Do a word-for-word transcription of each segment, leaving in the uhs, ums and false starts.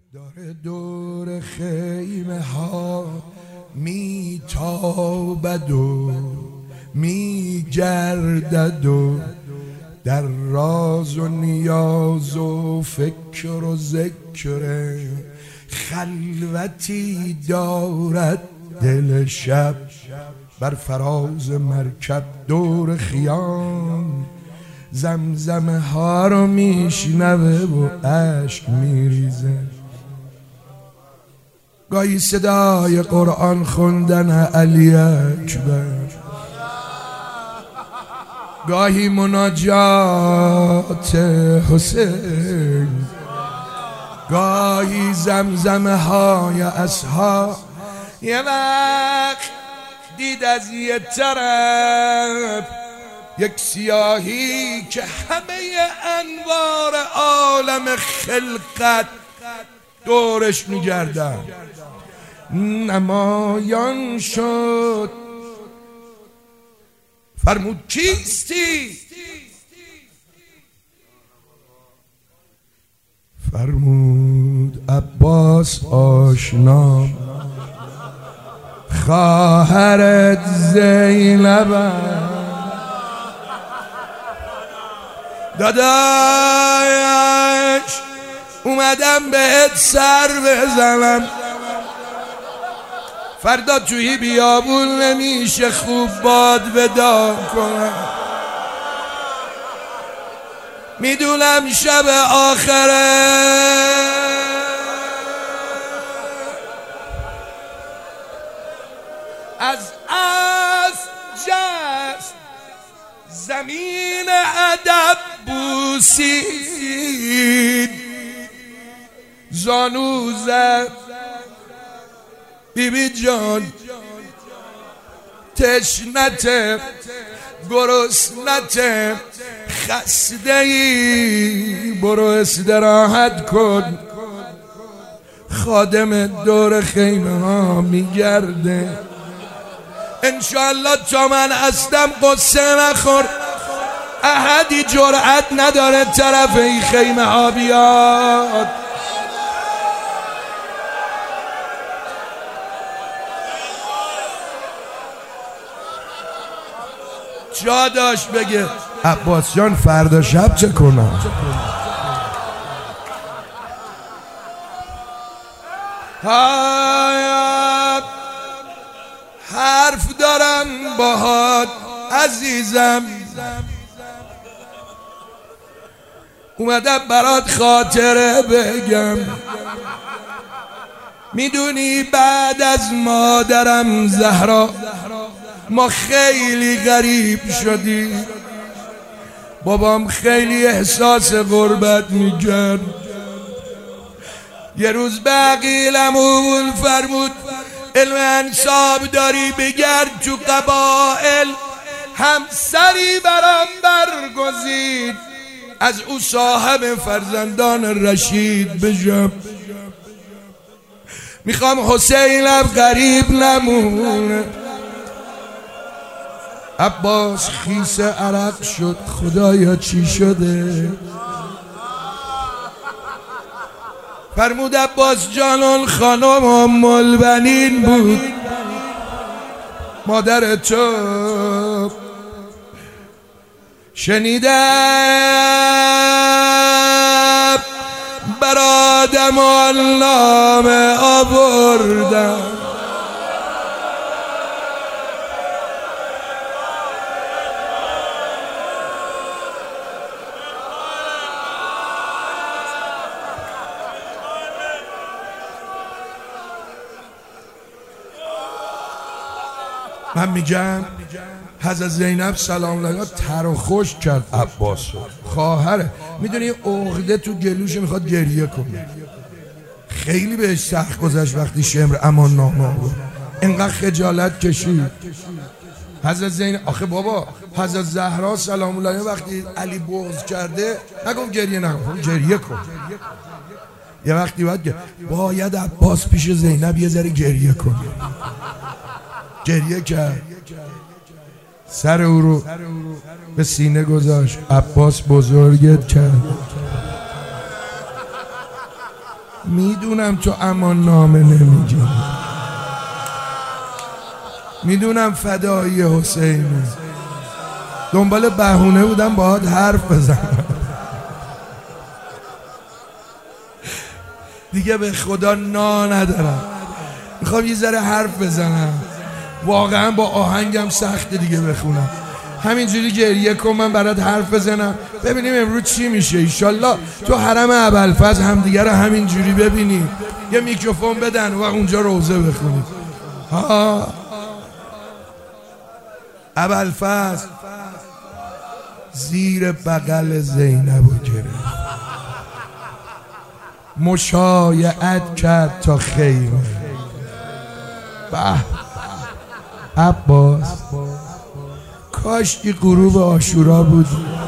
داره دور خیمه ها میتابد و میگردد و در راز و نیاز و فکر و ذکر خلوتی دارد دل شب بر فراز مرکب دور خیام زمزمه ها رو میشنوه و اشک میریزه. گاهی صدای قرآن خوندن علی اکبر، گاهی مناجات حسین، گاهی زمزمه های اصحاب. یه وقت دید از یه طرف یک سیاهی که همه انوار عالم خلقت دورش میگردن، نمایان شد. فرمود کیستی؟ فرمود عباس آشنا، خواهرت زینب. داداش اومدم بهت سر بزنم، فردا توی بیابون نمیشه خوب باد ودا کنم. میدونم شب آخره از از جست زمین ادب بوسید، زانو زد بی بی جان تشنته گرسنته خسته ای، برو استراحت کن. خادم دور خیمه ها میگرده، انشالله تا من هستم قصه نخور. احدی جرأت نداره طرف این خیمه ها بیاد. جا داشت بگه عباس جان فردا شب چه کنم؟ ها حرف دارم باهات عزیزم، اومدم برات خاطره بگم. میدونی بعد از مادرم زهرا ما خیلی غریب شدیم، بابام خیلی احساس غربت میکرد. یه روز به عقیلمون فرمود علم انساب داری بگرد تو قبائل، همسری برام برگزید از او صاحب فرزندان رشید بشم. میخوام حسینم غریب نمونه. عباس خیس عرق شد، خدایا چی شده؟ فرمود عباس جانان خانم ام البنین بود، مادر تو. شنیدم برادم علامه آوردم، من میگم حضرت زینب سلام علیها تر و خوش کرد عباس رو، خواهره. میدونی عقده تو گلوش میخواد گریه کنه، خیلی بهش سخت گذشت وقتی شمر امان نامه بود، اینقدر خجالت کشید. حضرت زینب آخه بابا حضرت زهرا سلام علیها وقتی علی بغض کرده نگم گریه نکن، گریه کن. یه وقتی باید باید عباس پیش زینب یه ذره گریه کنه. گریه کرد، سر او رو به سینه گذاشت. عباس بزرگت کرد، میدونم تو امان نامه نمیگی، میدونم فدایی حسینی، دنبال بهونه بودم باهات حرف بزنم. دیگه به خدا نا ندارم، میخوام یه ذره حرف بزنم. واقعا با آهنگم سخته دیگه بخونم، همینجوری گریه کن من برات حرف بزنم ببینیم امروز چی میشه. ایشالله تو حرم ابوالفضل همدیگه رو همینجوری ببینیم، یه میکروفون بدن و اونجا روزه بخونیم. ها ابوالفضل زیر بغل زینبو گرفت، مشایعت کرد تا خیمه. به عباس کاشکی غروب عاشورا بود،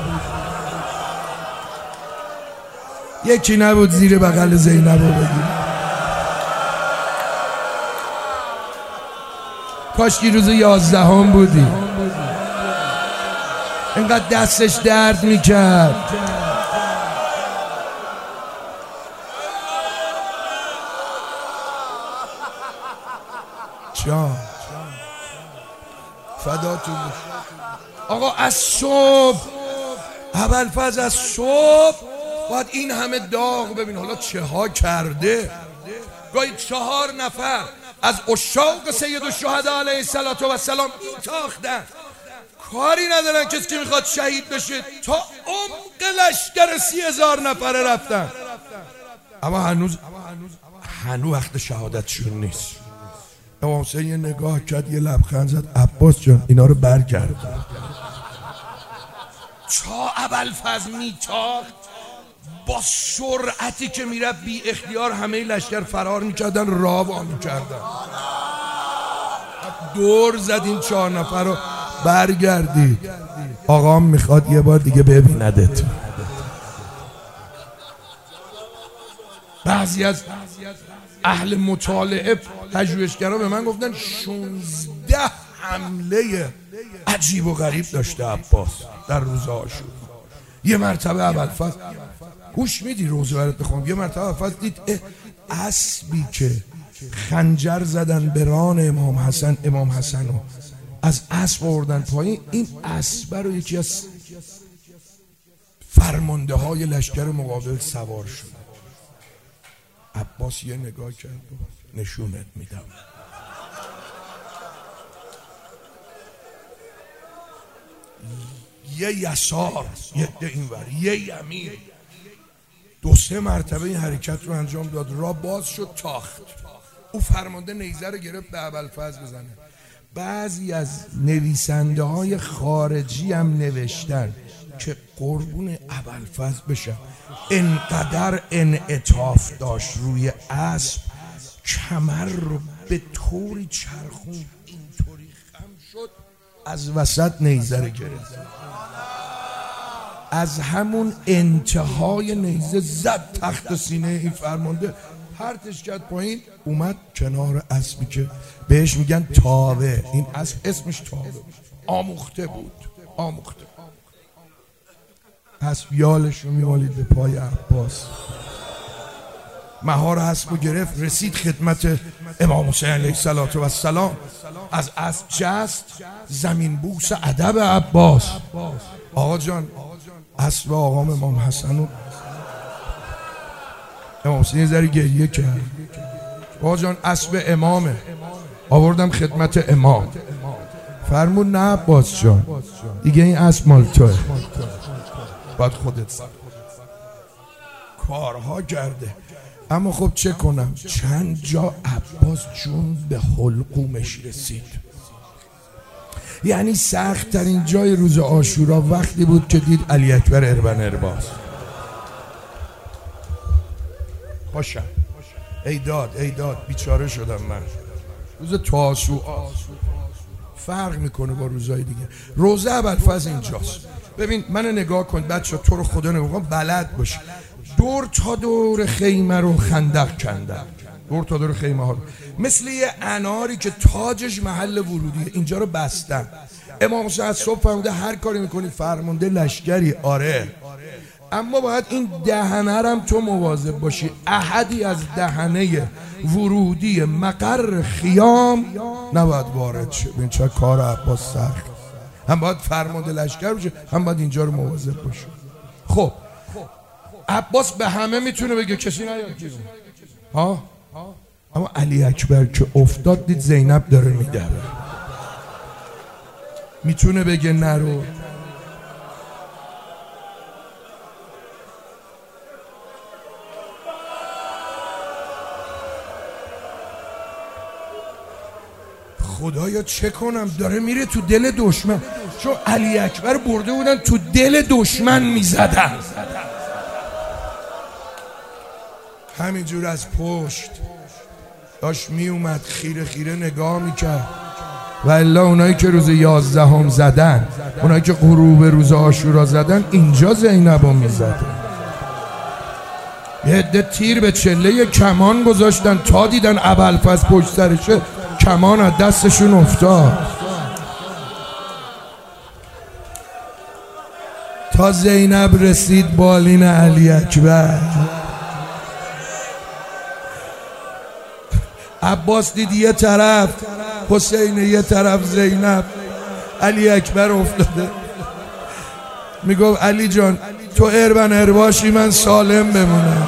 یکی نبود زیر بغل زینبو بگیر. کاشکی روز یازدهم بودی، اینقدر دستش درد میکرد. جان فداتون آقا، از صبح ابوالفضل از صبح باید این همه داغ ببین. حالا چه ها کرده؟ گاهی چهار نفر از عشاق سید الشهدا علیه السلام میتاختن، کاری ندارن کسی که میخواد شهید بشه، تا عمق لشکر سی هزار نفره رفتن، اما هنوز هنوز وقت شهادتشون نیست. امام حسین یه نگاه کرد، یه لبخند زد، عباس جان اینا رو برگرد. چا ابوالفضل میتاخت با سرعتی که میره بی اختیار همه لشکر فرار میکردن، راه میکردن. دور زد این چهار نفر رو برگردید، آقام میخواد یه بار دیگه ببیندت. بعضی از اهل مطالعه پژوهشگرا به من گفتن شانزده حمله عجیب و غریب داشته عباس در روز عاشورا. یه مرتبه ابوالفضل گوش میدی روزه برات بخونم، یه مرتبه ابوالفضل دید اسبی که خنجر زدن به ران امام حسن، امام حسن رو از اسب آوردن پایین، این اسب رو یکی از فرمانده های لشکر مقابل سوار شد. عباس یه نگاه کرد و نشونت میدم. یه یسار، یه ده اینور، یه یمین، دو سه مرتبه این حرکت رو انجام داد، را باز شد، تاخت. او فرمانده نیزه رو گرفت به ابوالفضل بزنه. بعضی از نویسنده های خارجی هم نوشتن که قربون ابوالفضل بشن، انقدر انعطاف داشت روی اسب، کمر رو به طوری چرخون اینطوری خم شد، از وسط نیزه رو گرفت، از همون انتهای نیزه زد تخت سینه این فرمانده، پرتش کرد پایین، اومد کنار اسبی که بهش میگن تاوه. این اسب اسمش تاوه، آموخته بود، آموخته. اسب یالش رو میمالید به پای عباس، مهار اسب رو گرفت، رسید خدمت امام حسین علیه السلام، از اسب جست، زمین بوس ادب عباس. آقا جان اسب آقام امام حسن رو امام حسین یه ذره گریه کرد. آقا جان اسب امامه، آوردم خدمت امام. فرمود نه عباس جان دیگه این اسب مال توه، باید خودت کارها کرده. اما خب چه کنم، چند جا عباس جون به حلقومش رسید. یعنی سخت ترین جای روز عاشورا وقتی بود که دید علی اکبر اربن ارباز. باشم ای داد ای داد بیچاره شدم من. روز تاسوعا فرق میکنه با روزهای دیگه. روزه ابوالفضل اینجاست. ببین منو نگاه کن بچه، تو رو خدا نمیخوام بلد باشی. دور تا دور خیمه رو خندق کندن، دور تا دور خیمه ها رو، مثل یه اناری که تاجش محل ورودیه، اینجا رو بستن. امام حسین از صبح فرموده هر کاری میکنی، فرمانده لشکری، آره اما باید این دهنه هم تو مواظب باشی. احدی از دهنه ورودی مقر خیام نباید وارد شه. این چه کار عباس سخت، هم باید فرمانده لشکر بشه، هم باید اینجا رو مواظب باشه. خب عباس به همه میتونه بگه کسی نیاد بیرون ها، اما علی اکبر که افتاد دید زینب داره میدره، میتونه بگه نرو؟ خدایا چه کنم، داره میره تو دل دشمن، چون علی اکبر برده بودن تو دل دشمن میزدن. همینجور از پشت داشت میومد، خیره خیره نگاه میکرد. و الا اونایی که روز یازدهم زدن، اونایی که غروب روز عاشورا زدن، اینجا زینبو میزدن. یه عده تیر به چله کمان گذاشتن تا دیدن ابوالفضل پشت سرشه، کمان از دستشون افتاد. تا زینب رسید بالین علی اکبر. عباس دید یه طرف حسین، یه طرف زینب، علی اکبر افتاده. میگفت علی جان تو اربن ارباشی من سالم بمونم.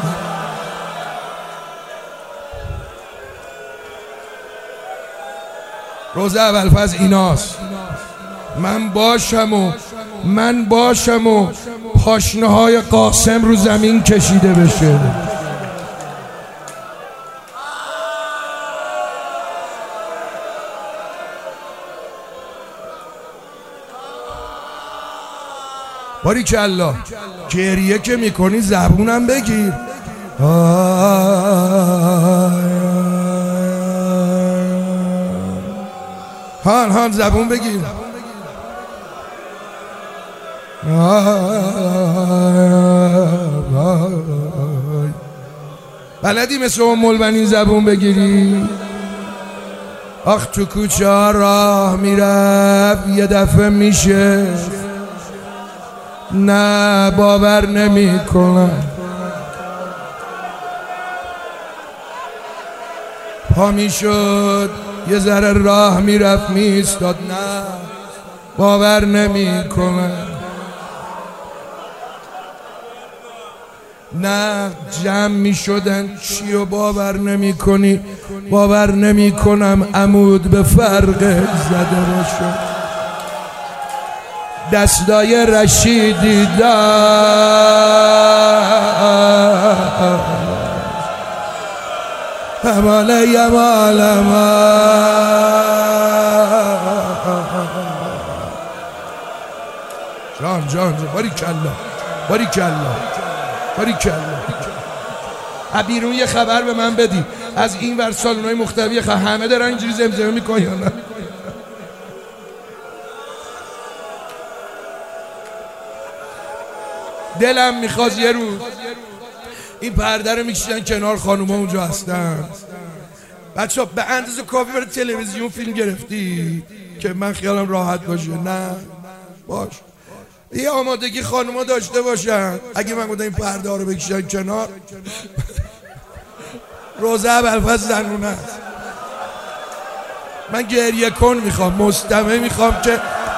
روزه ابوالفضل ایناست، من باشم و من باشم و پاشنه های قاسم رو زمین کشیده بشه. باریکالله. گریه که میکنی زبونم بگیر. هان هان زبون بگیر. بلدی مثل ام البنین زبون بگیری؟ آخ تو کوچه ها راه میرفت یه دفعه میشه، نه باور نمی کنم. پا می شد یه ذره راه می رفت می ایستاد، نه باور نمی کنم. نه جمع می شدن چی و باور نمی کنی؟ باور نمی کنم عمود به فرق زده باشه. دستای رشیدی دار همال یمال جان جان جان باریکالله باریکالله باریکالله. بیرون یه خبر به من بدی از این ور سالن‌های مختلفی همه دارن اینجوری زمزمه میکنن یا نه؟ دلم میخواست یه روز این پرده رو میکشیدن کنار، خانوما اونجا هستن. بچه ها به اندازه کافی برای تلویزیون فیلم گرفتی که من خیالم راحت باشه؟ نه باش، یه آمادگی خانوما داشته باشن. اگه من گفتم این پرده ها رو بکشیدن کنار، روزه ابوالفضل زنونه است. من گریه کن میخوام، مستمع میخوام که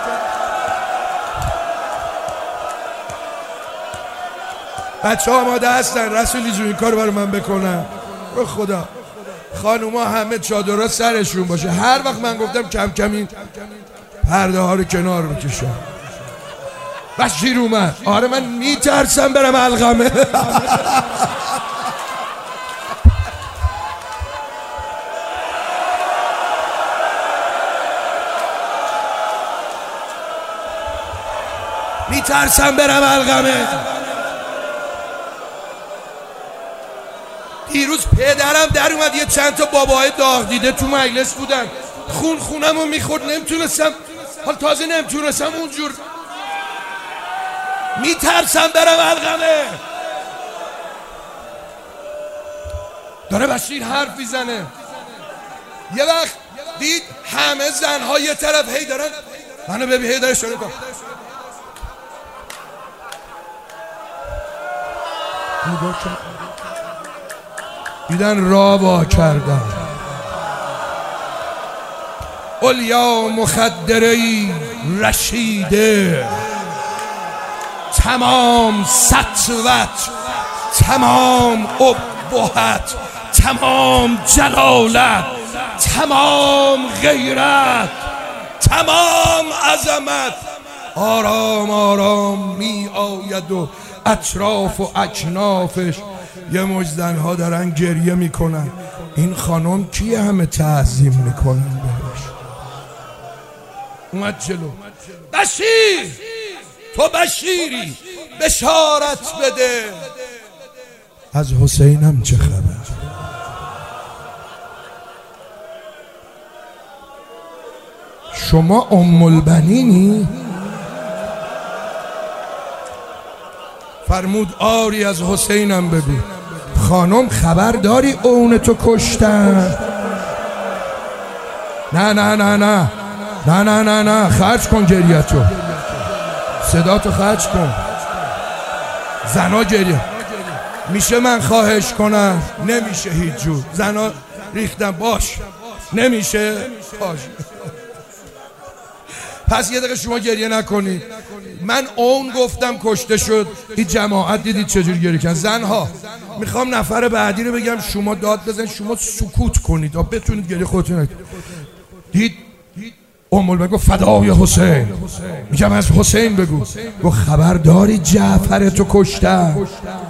بچه ها آماده هستن. رسولی جون این کار برای من بکنن به خدا. خانوما همه چادرها سرشون باشه. هر وقت من گفتم کم کم این پرده ها رو کنار بکشن. بشیر اومد. آره من میترسم برم علقمه. میترسم برم علقمه. دیروز پدرم در اومد، یه چند تا باباهای داغ دیده تو مجلس بودن، خون خونم رو میخورد، نمیتونستم، حال تازه نمیتونستم اونجور. میترسم برم علقمه. داره بشیر حرف میزنه. یه وقت دید همه زنها یه طرف هی دارن، منو ببین هی داره شروع کن. دیدن را وا کردن اولیا مخدره‌ای رشیده، تمام سطوت، تمام ابهت، تمام جلالت، تمام غیرت، تمام عظمت آرام آرام می آید و اطراف و اکنافش یه مجد زنها دارن گریه میکنن. این خانم کیه همه تعظیم میکنن بهش؟ اومد جلو، بشیر تو بشیری، بشارت بده. از حسینم چه خبر؟ شما ام البنینی؟ فرمود آری از حسینم بگو. خانم خبر داری اون تو کشتن؟ نه نه نه نه نه نه نه نه خرج کن گریتو، صداتو خرج کن. زنا گریه میشه من خواهش کنم؟ نمیشه هیچ جور. زنا ریختن باش نمیشه باش. پس یه دقیقه شما گریه نکنید. من اون گفتم کشته شد، این جماعت دیدید چجوری گریه کردن. زنها میخوام نفر بعدی رو بگم شما داد بزن، شما سکوت کنید تا بتونید گریه خودتون نکنید. دید ام البنین گفت فدای حسین. میگم از حسین بگو. گفت خبر داری جعفر تو کشتن؟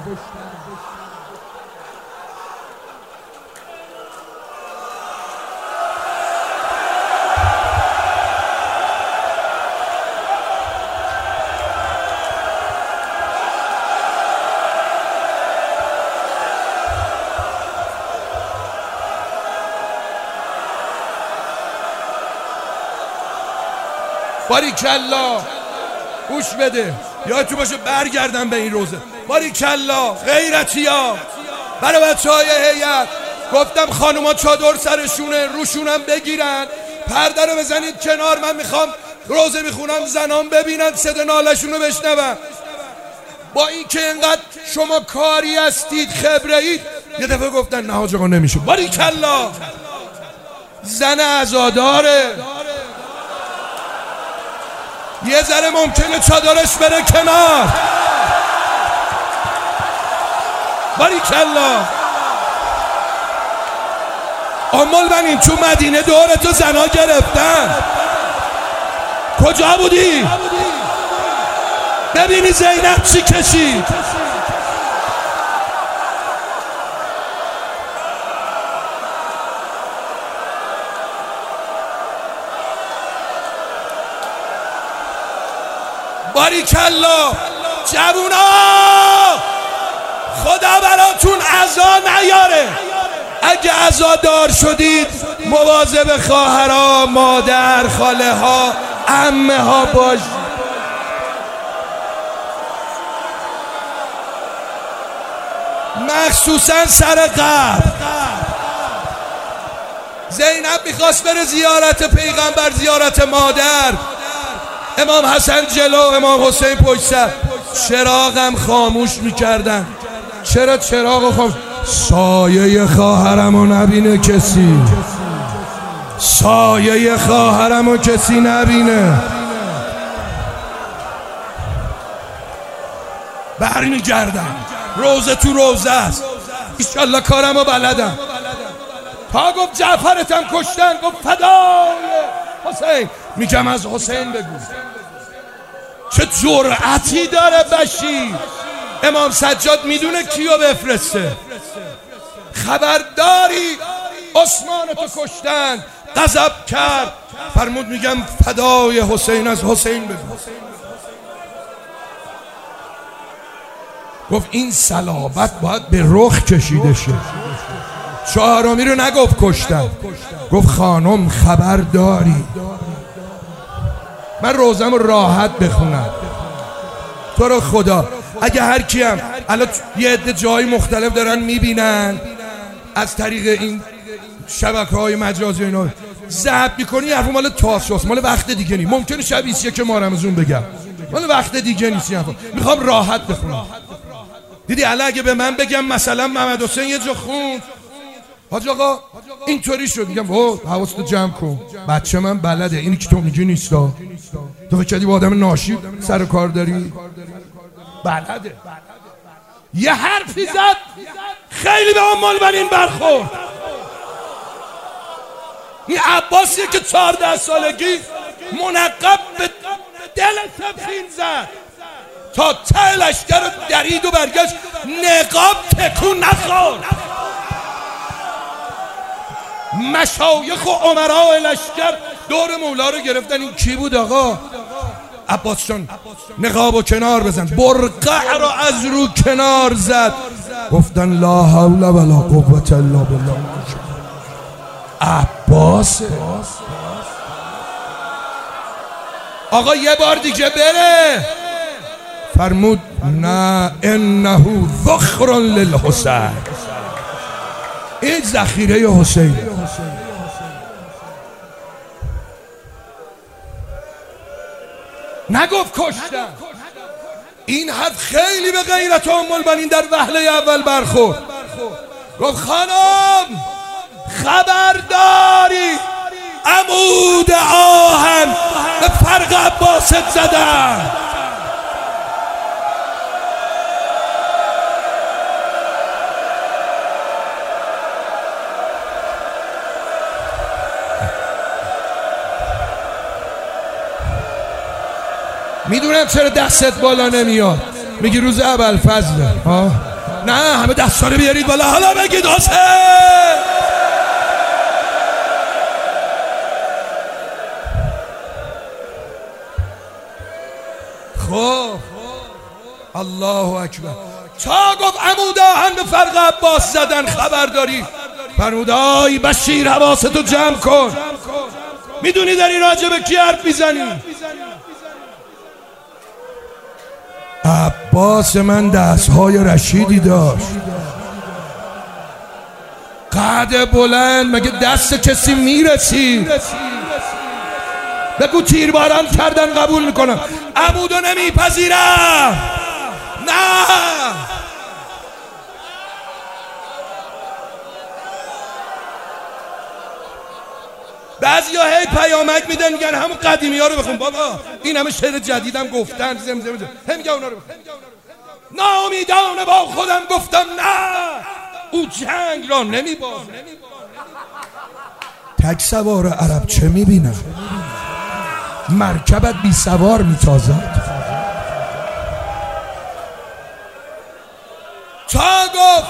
باریکلا گوش بده، یادتون باشه برگردم به این روزه. باریکلا غیرتیا. برای بچه های هیئت گفتم خانوما چادر سرشونه، روشونم بگیرن، پرده رو بزنید کنار. من میخوام روزه میخونم زنان ببینن، صدا نالشون رو بشنون. با این که اینقدر شما کاری هستید، خبره اید، یه دفعه گفتن نه حاج آقا نمیشه. باریکلا زن عزاداره، یه ذره ممکنه چادرش بره کنار. باریکلا. ام البنین تو مدینه دورتو زنا گرفتن، کجا بودی؟ ببینی زینب چی کشید. باریکلا جوونا، خدا براتون عزا نیاره. اگه عزادار شدید مواظب خواهرها، مادر، خاله ها، عمه ها باش. مخصوصا سر قبر. زینب میخواست بره زیارت پیغمبر، زیارت مادر. امام حسن جلو، امام حسین پشت سر. چراغم خاموش میکردن. چرا چراغ خاموش؟ سایه خواهرمو نبینه کسی، سایه خواهرمو کسی نبینه. برمیگردم، روزه تو روزه است، ایشالله کارمو بلدم. تا گفت جعفرتم کشتن، گفت فدای حسین. میگم از حسین بگو. چه جرأتی داره بشیر. امام سجاد میدونه کیو بفرسته. خبرداری عثمان تو کشتن. غضب کرد، فرمود میگم فدای حسین، از حسین بگو. گفت این صلابت باید به رخ کشیده شه. چهارمی رو نگفت کشتن، گفت خانم خبرداری. من روزم رو راحت بخونم. تو رو خدا اگه هر کیم الان یه عده جای مختلف دارن میبینن از طریق این شبکه‌های مجازی اینا ضبط میکنی، حرف مال تاسوس، مال وقت دیگه نیست. ممکنه شب بیست و یک ماه رمضان بگم، مال وقت دیگه نیست. میخوام راحت بخونم. دیدی الان اگه به من بگم مثلا محمد حسین یه جا خوند حاج آقا اینطوری شد، میگم او حواستو جمع کن، بچه من بلده، اینی که تو میگی نیستا، تو فکر کردی با آدم ناشی سر کار داری؟ بلده. یه حرفی زد خیلی به ام البنین برخورد. این عباسیه که چهارده سالگی منقب به دل سفین زد تا ته لشکر رو درید و برگشت، نقاب تکون نخورد. مشایخ و امرای لشکر دور مولا رو گرفتن. این کی بود آقا؟ عباس جان نقاب و کنار بزن، برقع رو از رو کنار زد، گفتن لا حول ولا قوة الا بالله. عباس آقا یه بار دیگه بره، فرمود نه انه ذخر للحسین، این ذخیره حسین. نگفت کشتم. این حرف خیلی به غیرت ام البنین در وهله اول برخورد. گفت خانم خبرداری عمود آهن به فرق عباست زدن. میدونم چرا دستت بالا نمیاد، میگی روز ابوالفضل ها؟ نه همه دستا رو بیارید بالا، حالا بگید حسین. خب الله اکبر. تا گفت عمود آهن به فرق عباس زدن خبرداری، فرمود آی بشیر حواستو جمع کن. میدونی در این راجع به کی حرف میزنی؟ عباس من دستهای رشیدی داشت، قد بلند، مگه دست کسی میرسید؟ بگو تیرباران کردن قبول میکنم، عمودو نمیپذیرم. نه بعضی ها هی پیامک میدن میگن همون قدیمی ها رو بخون. بابا این همه شعر جدیدم گفتن، زمزمه زم هم میگه اونا رو بخون. ناامیدانه با خودم گفتم نه، او جنگ را نمیبازه. تک سوار عرب چه میبینم؟ مرکبت بی سوار میتازد. تا گفت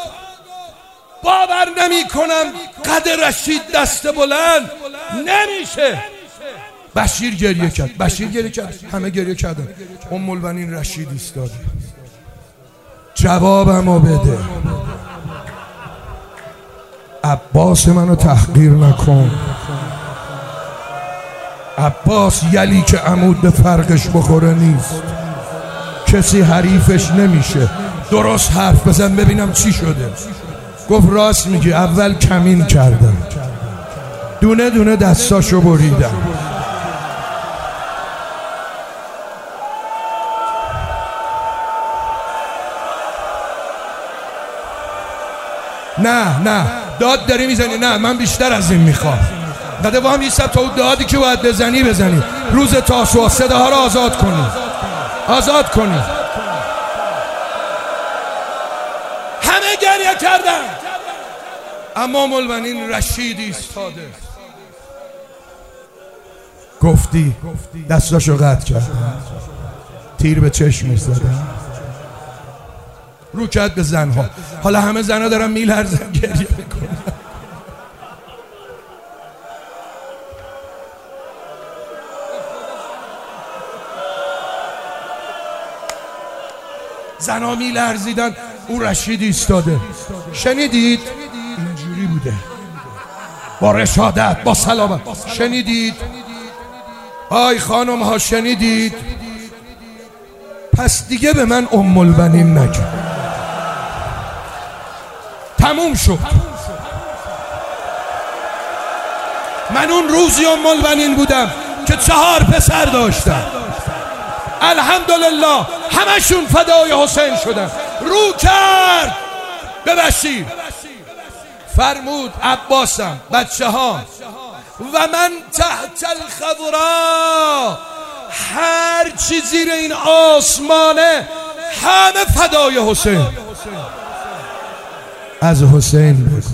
باور نمی کنم قد رشید دست بلند نمیشه. بشیر گریه کرد، بشیر گریه کرد، همه گریه کردن. ام البنین رشید ایستاد، جوابمو بده، عباس منو تحقیر نکن. عباس یلی که عمود به فرقش بخوره نیست، کسی حریفش نمیشه. درست حرف بزن ببینم چی شده. گفت راست میگی، اول کمین کردم، دونه دونه دستاشو بریدم، نه نه داد داری میزنی، نه من بیشتر از این میخوام. قده با هم ایستم تا دادی که باید بزنی بزنی. روز تاسوعا صداها رو آزاد کنی، آزاد کنی. همه گریه کردن، اما ام البنین رشید ایستاده. گفتی دستاشو قطع کردن، تیر به چشمش زدن، رو کرد به زنها. حالا همه زنها دارن میلرزن گریه میکنن. زنها میلرزیدن، او رشید ایستاده. شنیدید؟ اینجوری بوده، با رشادت، با سلامت. شنیدید؟ آی خانم ها شنیدید؟ پس دیگه به من ام البنین نگو. تموم شد. من اون روزی ام البنین بودم که چهار پسر داشتم، الحمدلله همشون فدای حسین شدن. رو کرد به بشیر، فرمود عباسم بچه ها و من تحت الخضراء، هر چی زیر این آسمانه همه فدای حسین. از حسین بگو.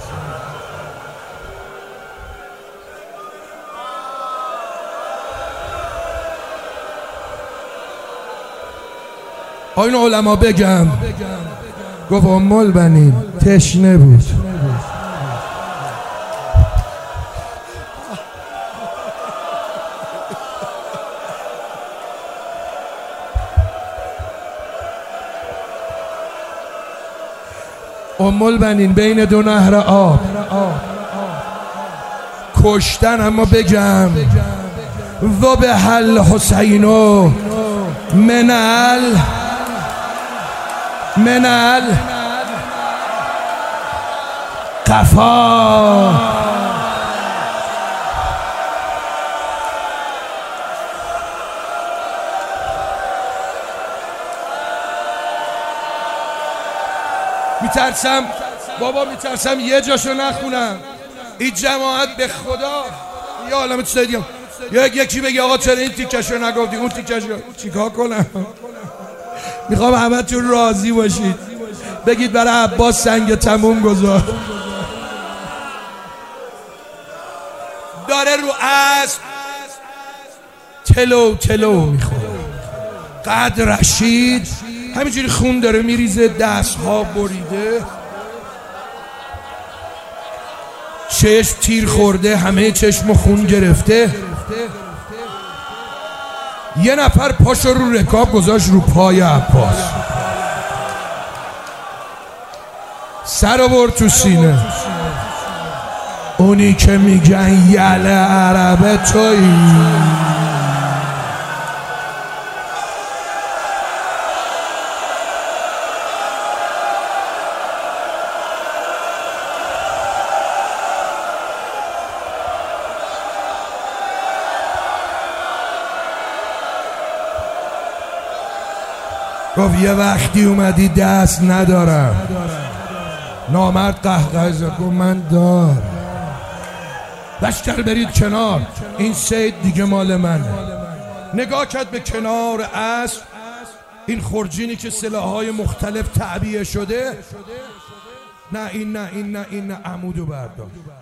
آین علما بگم گفت ام البنین تشنه بود، ام البنین بین دو نهر آب کشتن. اما بگم و به حل حسینو منال منال قفا. میترسم بابا، میترسم یه جاشو نخونم. این جماعت به خدا یا عالم تو دیدم یا یکی بگی آقا چرا این تیکشو نگفتی اون تیکشو، چیکار کنم؟ میخوام همه تون راضی باشید، بگید برای عباس سنگ تموم گذار. داره رو اسب تلو تلو میخوره. قد رشید همینجوری خون داره میریزه، دست ها بریده، چشم تیر خورده، همه چشم خون گرفته. یه نفر پاشو رو رکاب گذاشت رو پای عباس، سر آورد تو سینه. اونی که میگن یله عربه تویی. گفت یه وقتی اومدی دست ندارم. نامرد قهقه زد گفت من دارم. لشکر برید کنار، این سید دیگه مال منه. نگاه کرد به کنار اسب، این خرجینی که سلاح‌های مختلف تعبیه شده. نه این نه این نه این نه عمودو بردار.